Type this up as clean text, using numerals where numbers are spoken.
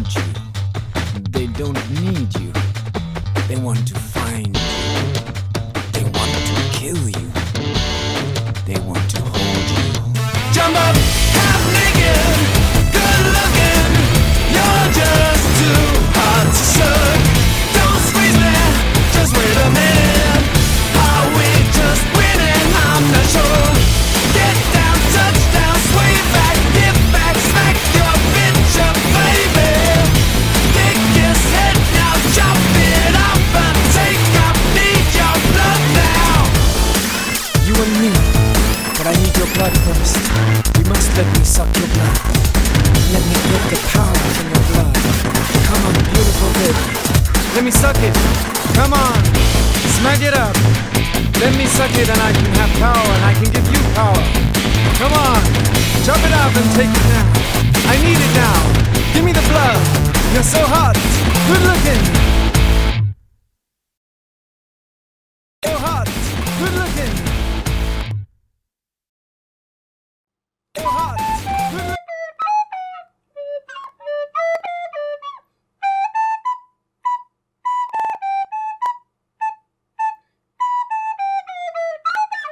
want you. They don't need you. They want to find you. They want to kill you. They want to hold you. Jump up, half naked, good looking. You're just too hot to suck. Don't squeeze me, just wait a minute. Are we just winning? I'm not sure. Get down, touchdown, sway back, get back, smack your bitch up, baby. Kick his head now, chop it off and take off. Need your blood now. You and me, but I need your blood first. You must let me suck your blood. Let me get the power from your blood. Come on, beautiful baby. Let me suck it. Come on, smack it up. Let me suck it and I can have power and I can give you power. Come on, chop it up and take it now. I need it now. Give me the blood. You're so hot, good looking.